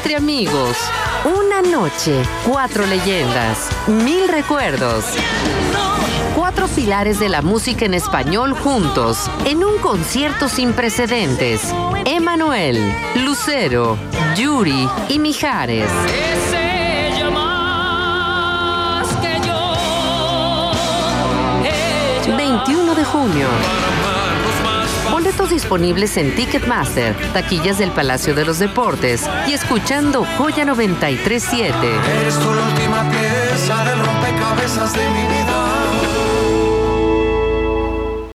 entre amigos. Una noche, 4 leyendas, 1000 recuerdos. 4 pilares de la música en español juntos, en un concierto sin precedentes. Emanuel, Lucero, Yuri y Mijares. 21 de junio. Boletos disponibles en Ticketmaster, taquillas del Palacio de los Deportes y escuchando Joya 93.7. Eres tú la última pieza del rompecabezas de mi vida.